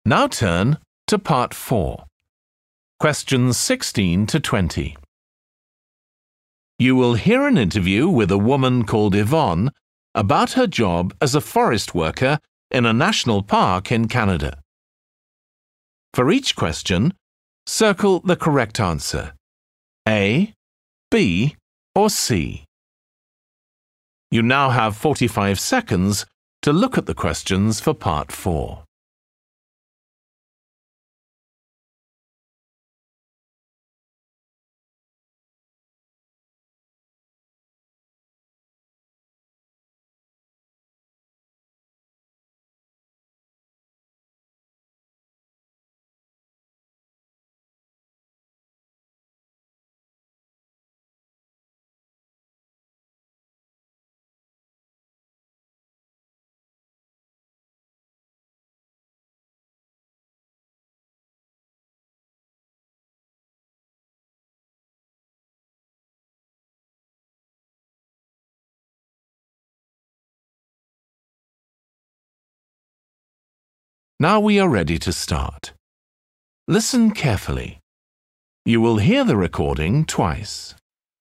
Now turn to Part 4. Questions 16 to 20. You will hear an interview with a woman called Yvonne about her job as a forest worker in a national park in Canada. For each question, circle the correct answer: A, B, or C. You now have 45 seconds to look at the questions for Part 4. Now we are ready to start. Listen carefully. You will hear the recording twice.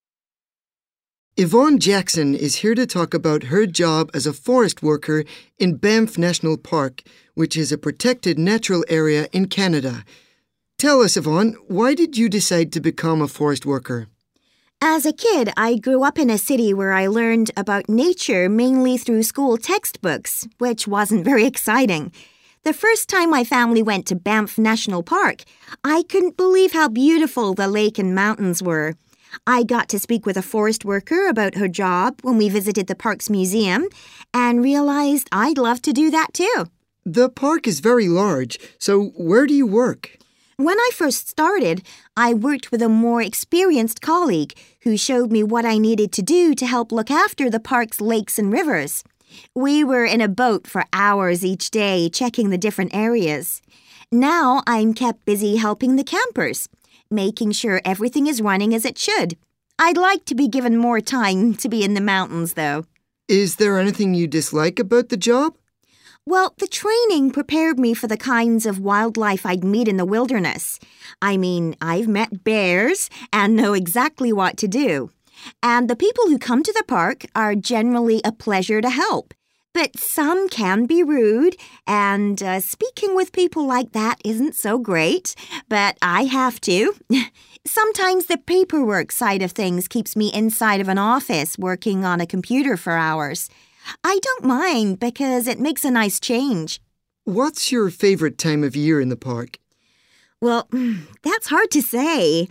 Yvonne Jackson is here to talk about her job as a forest worker in Banff National Park, which is a protected natural area in Canada. Tell us, Yvonne, why did you decide to become a forest worker? As a kid, I grew up in a city where I learned about nature mainly through school textbooks, which wasn't very exciting. The first time my family went to Banff National Park, I couldn't believe how beautiful the lake and mountains were. I got to speak with a forest worker about her job when we visited the park's museum and realized I'd love to do that too. The park is very large, so where do you work? When I first started, I worked with a more experienced colleague who showed me what I needed to do to help look after the park's lakes and rivers. We were in a boat for hours each day checking the different areas. Now I'm kept busy helping the campers, making sure everything is running as it should. I'd like to be given more time to be in the mountains, though. Is there anything you dislike about the job? Well, the training prepared me for the kinds of wildlife I'd meet in the wilderness. I mean, I've met bears and know exactly what to do. And the people who come to the park are generally a pleasure to help. But some can be rude, and speaking with people like that isn't so great. But I have to. Sometimes the paperwork side of things keeps me inside of an office working on a computer for hours. I don't mind because it makes a nice change. What's your favorite time of year in the park? Well, that's hard to say.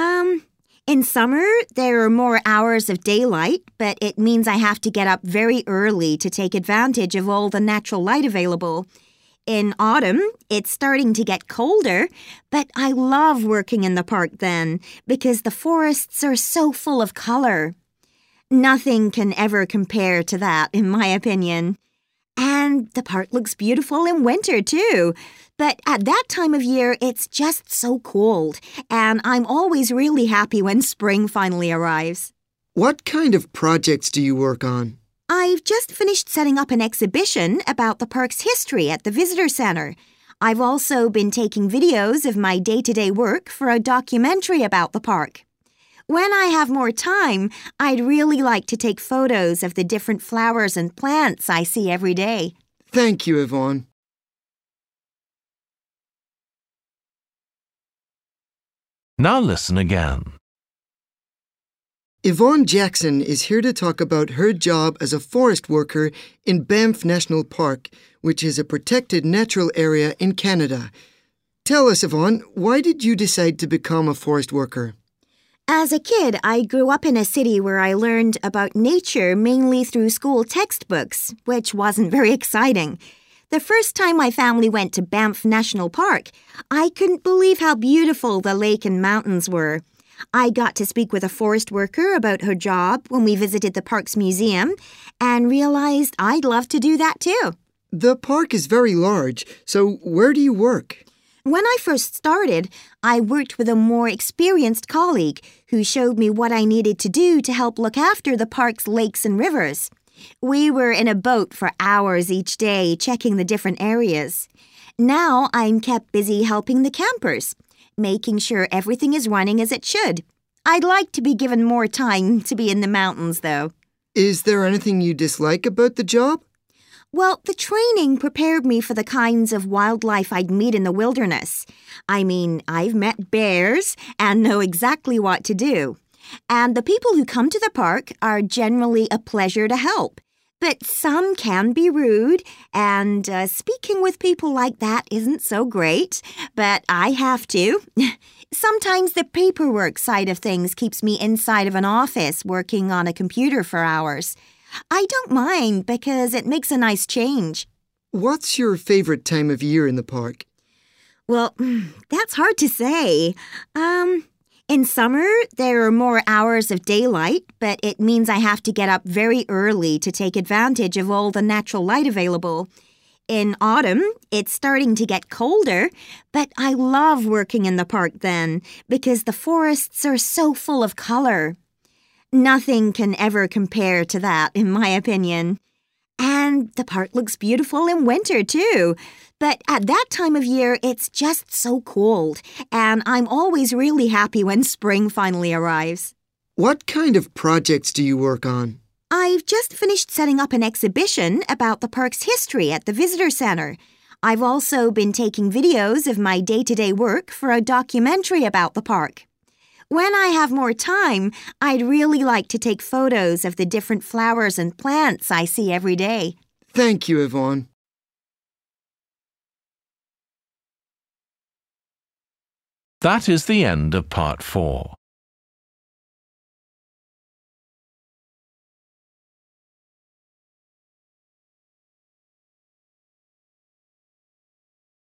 In summer, there are more hours of daylight, but it means I have to get up very early to take advantage of all the natural light available. In autumn, it's starting to get colder, but I love working in the park then because the forests are so full of color. Nothing can ever compare to that, in my opinion. And the park looks beautiful in winter, too. But at that time of year, it's just so cold, and I'm always really happy when spring finally arrives. What kind of projects do you work on? I've just finished setting up an exhibition about the park's history at the visitor center. I've also been taking videos of my day-to-day work for a documentary about the park. When I have more time, I'd really like to take photos of the different flowers and plants I see every day. Thank you, Yvonne. Now listen again. Yvonne Jackson is here to talk about her job as a forest worker in Banff National Park, which is a protected natural area in Canada. Tell us, Yvonne, why did you decide to become a forest worker? As a kid, I grew up in a city where I learned about nature mainly through school textbooks, which wasn't very exciting. The first time my family went to Banff National Park, I couldn't believe how beautiful the lake and mountains were. I got to speak with a forest worker about her job when we visited the park's museum and realized I'd love to do that too. The park is very large, so where do you work? When I first started, I worked with a more experienced colleague who showed me what I needed to do to help look after the park's lakes and rivers. We were in a boat for hours each day checking the different areas. Now I'm kept busy helping the campers, making sure everything is running as it should. I'd like to be given more time to be in the mountains, though. Is there anything you dislike about the job? Well, the training prepared me for the kinds of wildlife I'd meet in the wilderness. I mean, I've met bears and know exactly what to do. And the people who come to the park are generally a pleasure to help. But some can be rude, and speaking with people like that isn't so great. But I have to. Sometimes the paperwork side of things keeps me inside of an office working on a computer for hours. I don't mind because it makes a nice change. What's your favorite time of year in the park? Well, that's hard to say. In summer, there are more hours of daylight, but it means I have to get up very early to take advantage of all the natural light available. In autumn, it's starting to get colder, but I love working in the park then because the forests are so full of color. Nothing can ever compare to that, in my opinion. And the park looks beautiful in winter, too. But at that time of year, it's just so cold, and I'm always really happy when spring finally arrives. What kind of projects do you work on? I've just finished setting up an exhibition about the park's history at the visitor center. I've also been taking videos of my day-to-day work for a documentary about the park. When I have more time, I'd really like to take photos of the different flowers and plants I see every day. Thank you, Yvonne. That is the end of part 4.